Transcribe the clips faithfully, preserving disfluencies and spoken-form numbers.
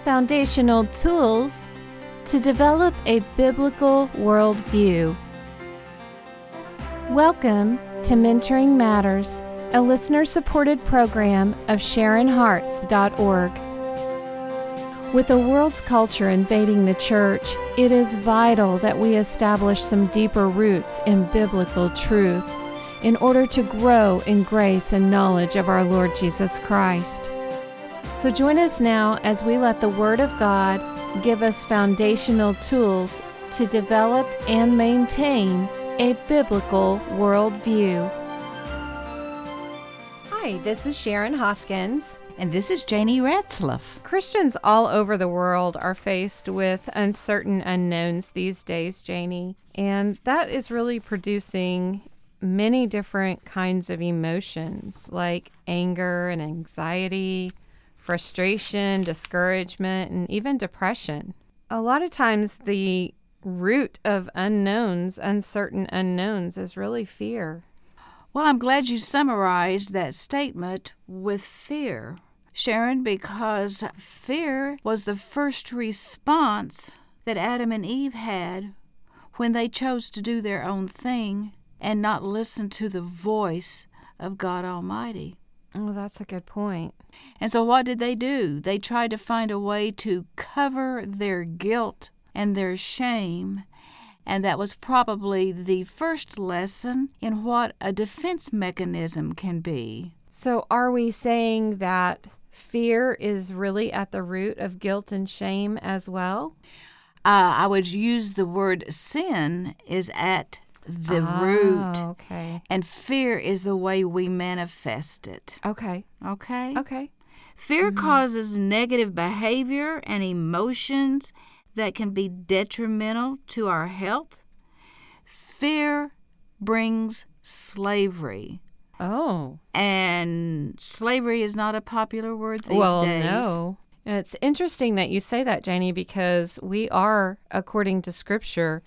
Foundational tools to develop a biblical worldview. Welcome to Mentoring Matters, a listener-supported program of Sharon Hearts dot org. With the world's culture invading the church, it is vital that we establish some deeper roots in biblical truth in order to grow in grace and knowledge of our Lord Jesus Christ. So join us now as we let the Word of God give us foundational tools to develop and maintain a biblical worldview. Hi, this is Sharon Hoskins. And this is Janie Ratzlaff. Christians all over the world are faced with uncertain unknowns these days, Janie. And that is really producing many different kinds of emotions like anger and anxiety, frustration, discouragement, and even depression. A lot of times the root of unknowns, uncertain unknowns, is really fear. Well, I'm glad you summarized that statement with fear, Sharon, because fear was the first response that Adam and Eve had when they chose to do their own thing and not listen to the voice of God Almighty. Oh, that's a good point. And so what did they do? They tried to find a way to cover their guilt and their shame, and that was probably the first lesson in what a defense mechanism can be. So are we saying that fear is really at the root of guilt and shame as well? Uh, I would use the word sin is at the oh, root. Okay. And fear is the way we manifest it. Okay. Okay? Okay. Fear mm-hmm. causes negative behavior and emotions that can be detrimental to our health. Fear brings slavery. Oh. And slavery is not a popular word these well, days. Well, no. It's interesting that you say that, Janie, because we are, according to Scripture,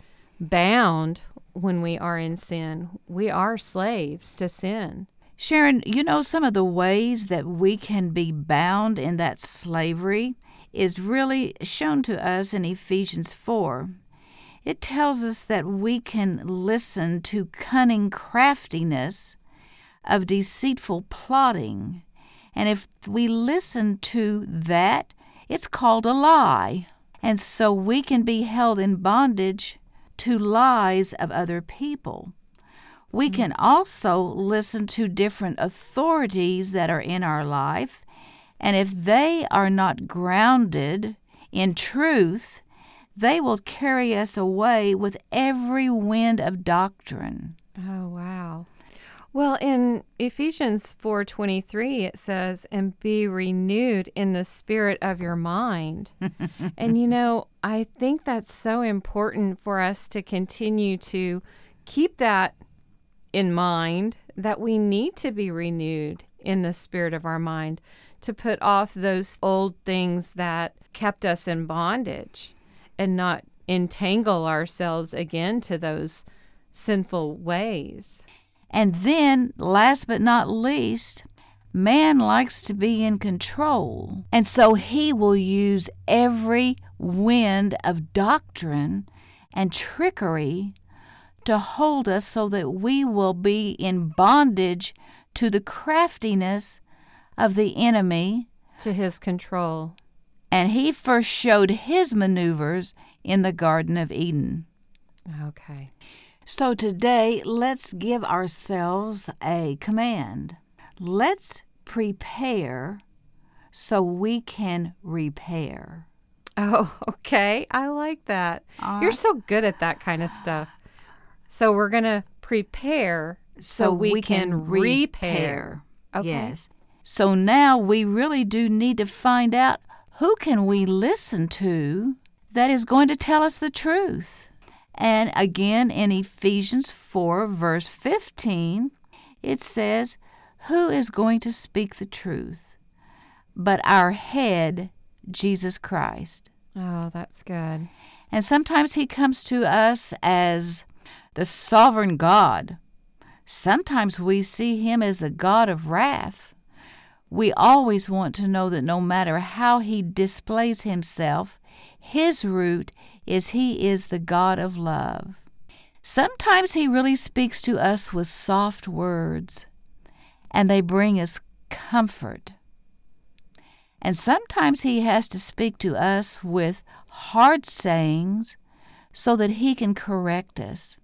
bound when we are in sin. We are slaves to sin. Sharon, you know, some of the ways that we can be bound in that slavery is really shown to us in Ephesians four. It tells us that we can listen to cunning craftiness of deceitful plotting. And if we listen to that, it's called a lie. And so we can be held in bondage to lies of other people. We can also listen to different authorities that are in our life, and if they are not grounded in truth, they will carry us away with every wind of doctrine. Oh, wow. Well, in Ephesians four twenty-three, it says, and be renewed in the spirit of your mind. And, you know, I think that's so important for us to continue to keep that in mind, that we need to be renewed in the spirit of our mind, to put off those old things that kept us in bondage and not entangle ourselves again to those sinful ways. And then, last but not least, man likes to be in control. And so he will use every wind of doctrine and trickery to hold us so that we will be in bondage to the craftiness of the enemy. To his control. And he first showed his maneuvers in the Garden of Eden. Okay. So today, let's give ourselves a command. Let's prepare so we can repair. Oh, okay. I like that. Uh, You're so good at that kind of stuff. So we're going to prepare so, so we, we can, can repair. repair. Okay. Yes. So now we really do need to find out who can we listen to that is going to tell us the truth. And again, in Ephesians four, verse fifteen, it says, who is going to speak the truth? But our head, Jesus Christ. Oh, that's good. And sometimes he comes to us as the sovereign God. Sometimes we see him as the God of wrath. We always want to know that no matter how he displays himself, his root is he is the God of love. Sometimes he really speaks to us with soft words, and they bring us comfort. And sometimes he has to speak to us with hard sayings so that he can correct us.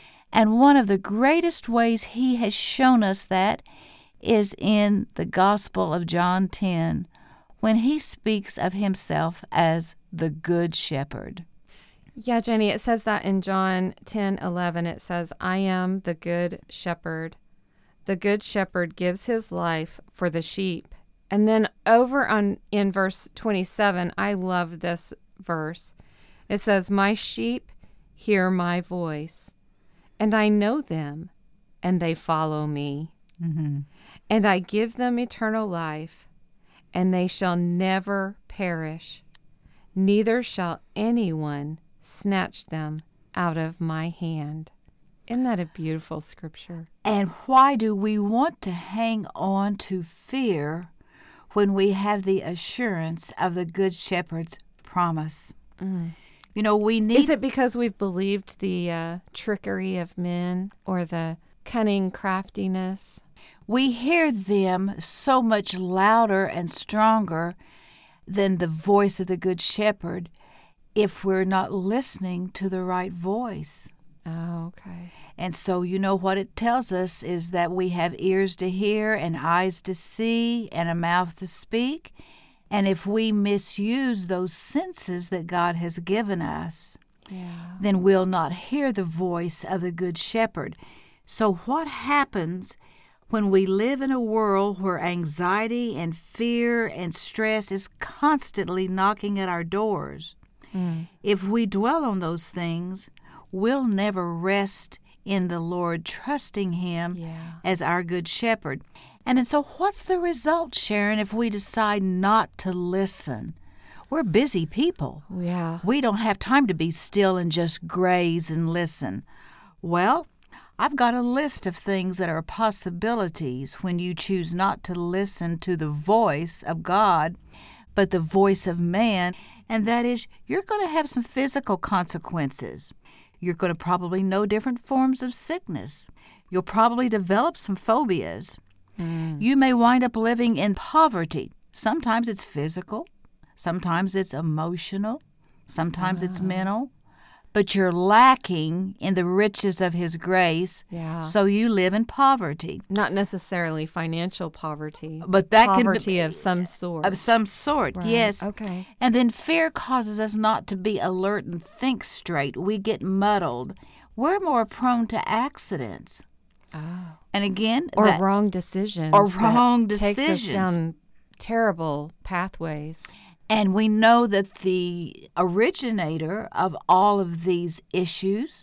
And one of the greatest ways he has shown us that is in the Gospel of John ten, when he speaks of himself as the Good Shepherd. Yeah, Jenny, it says that in John ten eleven. It says, I am the Good Shepherd. The Good Shepherd gives his life for the sheep. And then over on in verse twenty-seven, I love this verse. It says, my sheep hear my voice, and I know them, and they follow me. Mm-hmm. And I give them eternal life, and they shall never perish, neither shall anyone snatch them out of my hand. Isn't that a beautiful scripture? And why do we want to hang on to fear when we have the assurance of the Good Shepherd's promise? Mm. You know, we need... Is it because we've believed the uh, trickery of men or the cunning craftiness? We hear them so much louder and stronger than the voice of the Good Shepherd if we're not listening to the right voice. Oh, okay. And so, you know, what it tells us is that we have ears to hear and eyes to see and a mouth to speak. And if we misuse those senses that God has given us, yeah. then we'll not hear the voice of the Good Shepherd. So what happens when we live in a world where anxiety and fear and stress is constantly knocking at our doors? Mm. If we dwell on those things, we'll never rest in the Lord, trusting him yeah. as our Good Shepherd. And, and so what's the result, Sharon, if we decide not to listen? We're busy people. Yeah. We don't have time to be still and just graze and listen. Well, I've got a list of things that are possibilities when you choose not to listen to the voice of God, but the voice of man, and that is you're going to have some physical consequences. You're going to probably know different forms of sickness. You'll probably develop some phobias. Mm. You may wind up living in poverty. Sometimes it's physical. Sometimes it's emotional. Sometimes oh. it's mental. But you're lacking in the riches of his grace, yeah. so you live in poverty. Not necessarily financial poverty, but that poverty can be, of some sort. Of some sort, right. yes. Okay. And then fear causes us not to be alert and think straight. We get muddled. We're more prone to accidents. Oh. And again, or that, wrong decisions. Or wrong that decisions. Takes us down terrible pathways. And we know that the originator of all of these issues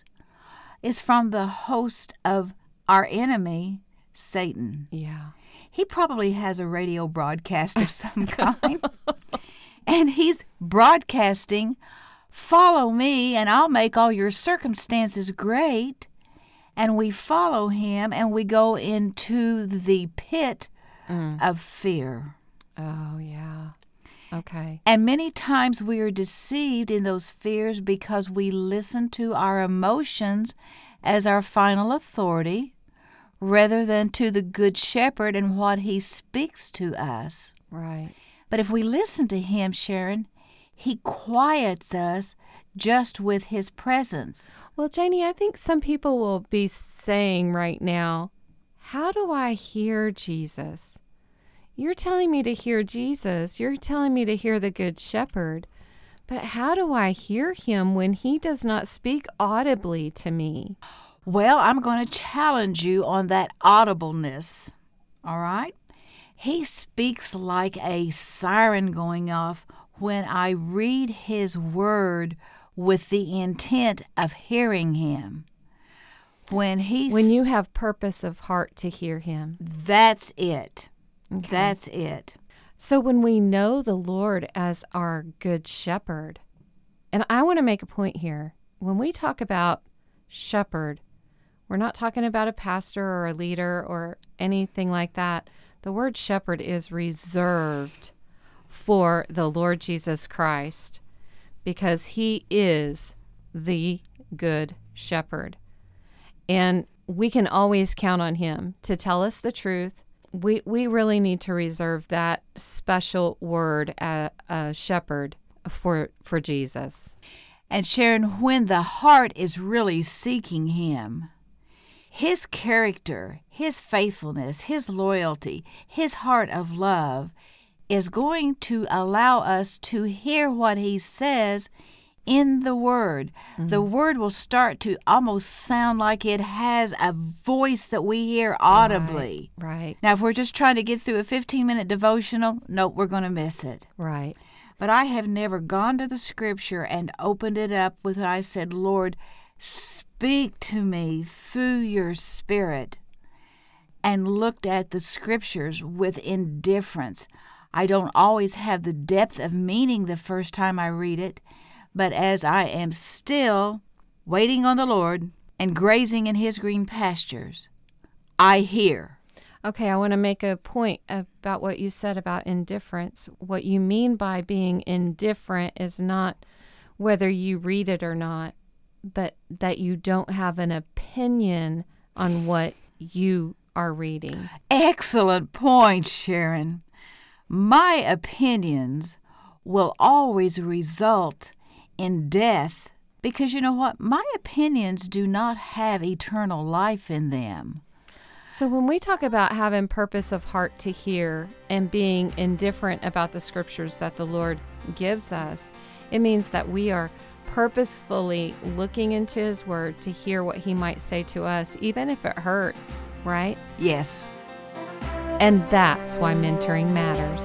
is from the host of our enemy, Satan. Yeah. He probably has a radio broadcast of some kind. And he's broadcasting, follow me and I'll make all your circumstances great. And we follow him and we go into the pit mm. of fear. Oh, yeah. Okay. And many times we are deceived in those fears because we listen to our emotions as our final authority rather than to the Good Shepherd and what he speaks to us. Right. But if we listen to him, Sharon, he quiets us just with his presence. Well, Janie, I think some people will be saying right now, how do I hear Jesus? You're telling me to hear Jesus. You're telling me to hear the Good Shepherd. But how do I hear him when he does not speak audibly to me? Well, I'm going to challenge you on that audibleness, all right? He speaks like a siren going off when I read his word with the intent of hearing him. When he When you have purpose of heart to hear him. That's it. Okay. That's it. So when we know the Lord as our Good Shepherd, and I want to make a point here. When we talk about shepherd, we're not talking about a pastor or a leader or anything like that. The word shepherd is reserved for the Lord Jesus Christ because he is the good shepherd. And we can always count on him to tell us the truth. We we really need to reserve that special word, uh, uh, shepherd, for for Jesus. And Sharon, when the heart is really seeking him, his character, his faithfulness, his loyalty, his heart of love is going to allow us to hear what he says in the Word. Mm-hmm. The Word will start to almost sound like it has a voice that we hear audibly. Right, right. Now, if we're just trying to get through a fifteen-minute devotional, no, we're going to miss it. Right. But I have never gone to the Scripture and opened it up with I said, Lord, speak to me through your Spirit, and looked at the Scriptures with indifference. I don't always have the depth of meaning the first time I read it, but as I am still waiting on the Lord and grazing in his green pastures, I hear. Okay, I want to make a point about what you said about indifference. What you mean by being indifferent is not whether you read it or not, but that you don't have an opinion on what you are reading. Excellent point, Sharon. My opinions will always result in death because, you know what? My opinions do not have eternal life in them. So when we talk about having purpose of heart to hear and being indifferent about the Scriptures that the Lord gives us, it means that we are purposefully looking into his Word to hear what he might say to us, even if it hurts, right? Yes. And that's why mentoring matters.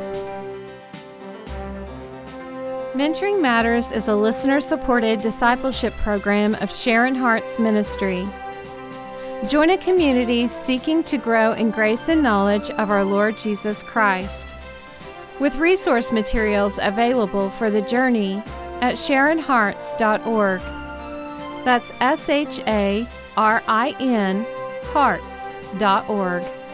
Mentoring Matters is a listener-supported discipleship program of Sharon Hart's ministry. Join a community seeking to grow in grace and knowledge of our Lord Jesus Christ, with resource materials available for the journey at sharon harts dot org. That's S H A R I N, hearts dot org.